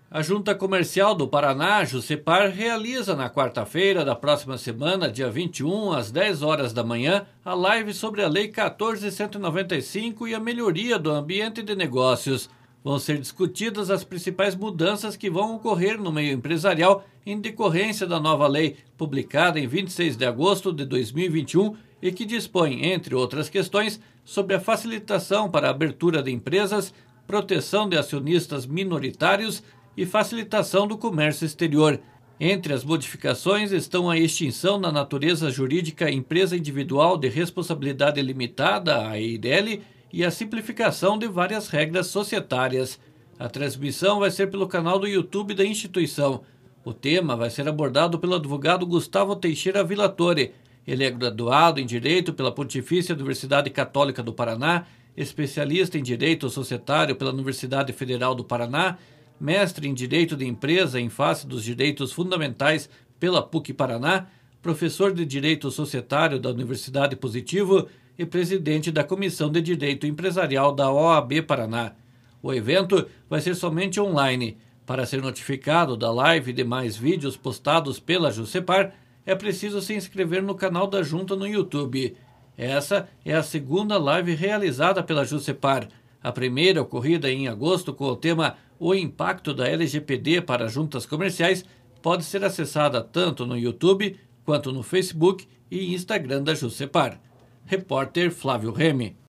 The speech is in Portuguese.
A Junta Comercial do Paraná, JuSepar, realiza na quarta-feira da próxima semana, dia 21, às 10 horas da manhã, a live sobre a Lei 14.195 e a melhoria do ambiente de negócios. Vão ser discutidas as principais mudanças que vão ocorrer no meio empresarial em decorrência da nova lei, publicada em 26 de agosto de 2021 e que dispõe, entre outras questões, sobre a facilitação para a abertura de empresas, proteção de acionistas minoritários e facilitação do comércio exterior. Entre as modificações estão a extinção da natureza jurídica empresa individual de responsabilidade limitada, a EIDL, e a simplificação de várias regras societárias. A transmissão vai ser pelo canal do YouTube da instituição. O tema vai ser abordado pelo advogado Gustavo Teixeira Villatore. Ele é graduado em Direito pela Pontifícia Universidade Católica do Paraná, especialista em Direito Societário pela Universidade Federal do Paraná, mestre em Direito de Empresa em face dos Direitos Fundamentais pela PUC-Paraná, professor de Direito Societário da Universidade Positivo e presidente da Comissão de Direito Empresarial da OAB Paraná. O evento vai ser somente online. Para ser notificado da live e demais vídeos postados pela JuSepar, é preciso se inscrever no canal da Junta no YouTube. Essa é a segunda live realizada pela JuSepar. A primeira, ocorrida em agosto com o tema O Impacto da LGPD para Juntas Comerciais, pode ser acessada tanto no YouTube quanto no Facebook e Instagram da JuSepar. Repórter Flávio Remy.